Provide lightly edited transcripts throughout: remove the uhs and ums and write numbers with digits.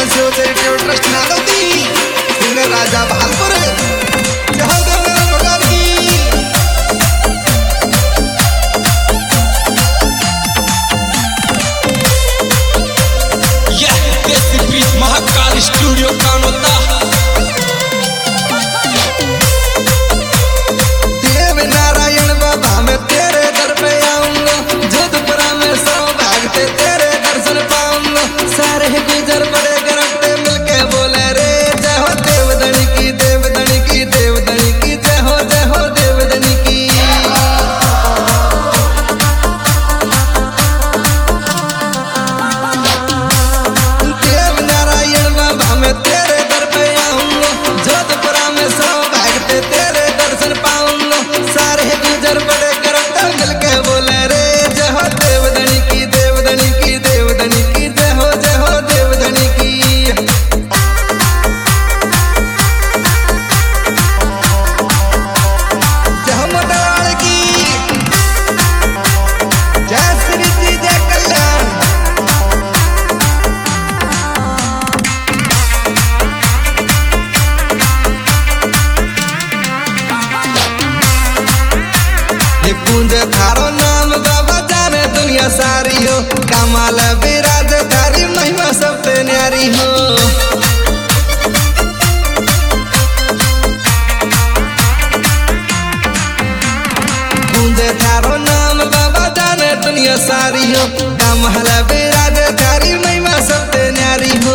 trust Nagwati Raja Bhalpur Mahakal studio Kanota Dev Narayan बाबा मैं तेरे दर पे आऊंगा जोधपुरा में सौभाग्य तेरे दर्शन पाऊंगा सारे गुजर बड़े गरबते मिलके बोले रे जय हो देवधनी की देवधनी की देवधनी की जय हो देवधनी की देव नारायण बाबा मैं तेरे दर पे आऊंगा जोधपुरा में सौभाग्य तेरे दर्शन पाऊंगा सारे गुजर बड़े गरबते मिलके बोले रे जय हो देवधनी की देवधनी की देवधनी की जय हो देवधनी की जय मोटवाड़ की जय श्री जी जय कल्याण ये कुंज थारो नाम बाबा जाने दुनिया सारी हो कमाल विराज धारी महिमा सबसे न्यारी हो कुंज थारो नाम बाबा जाने दुनिया सारी हो कमाल विराज धारी महिमा सबसे न्यारी हो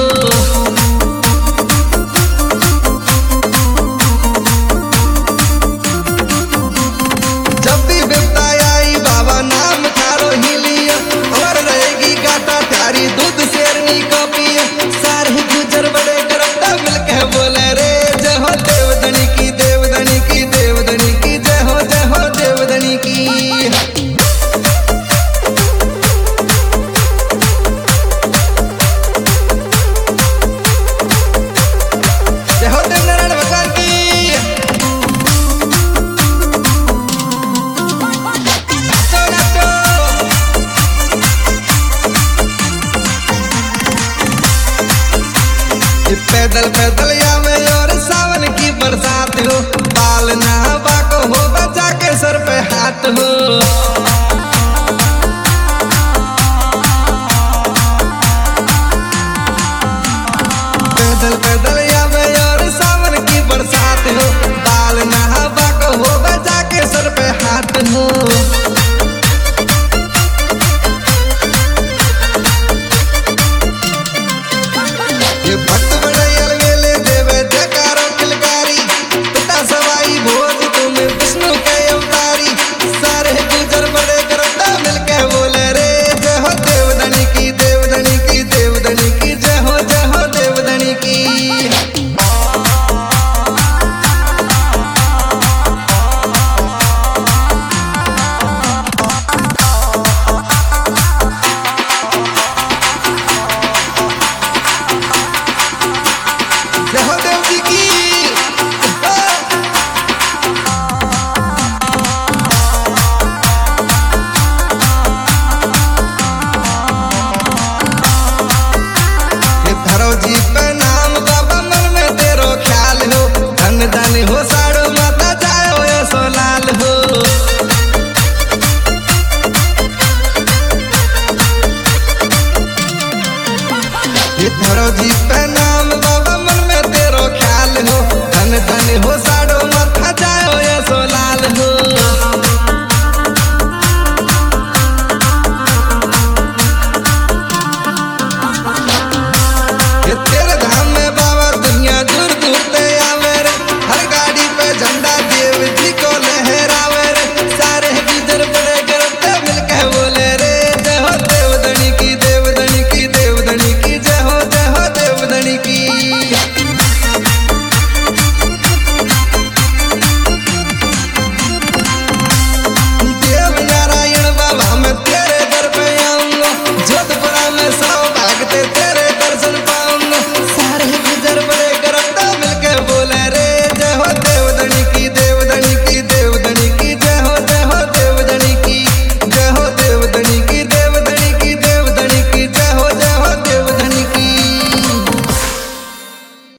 जब भी बिपता आई बाबा नाम थारो ही लिया और रहेगी गाता थारी दूध शेरनी को पिया सारे गुजर बड़े गरबता मिलके बोले रे जय हो देवधनी की देवधनी की देवधनी की जय हो देवधनी की जय हो देवनारायण भगवान की पैदल पैदल आवे और सावन की बरसात हो बाल नहावा को हो बचा के सर पे हाथ हो पैदल पैदल आवे और सावन की बरसात हो बाल नहावा को हो बचा के सर पे हाथ हो ये भक्त बड़े अलवेले देवे जयकारो किलकारी पिता सवाई भोज तुम विष्णु के अवतारी सारे गुजर बड़े करता मिलके बोले रे जय हो देवधनी की देवधनी की देवधनी की जय हो देवधनी की जय हो देव जी की ये धरो जी पे नाम बाबा मन में तेरो ख्याल हो धन धन हो साड़ो माता जाओ ये सोलाल हो ये धरो जी पे नाम बाबा मन में तेरो ख्याल हो धन धन हो साड़ो माता जाओ ये सोलाल हो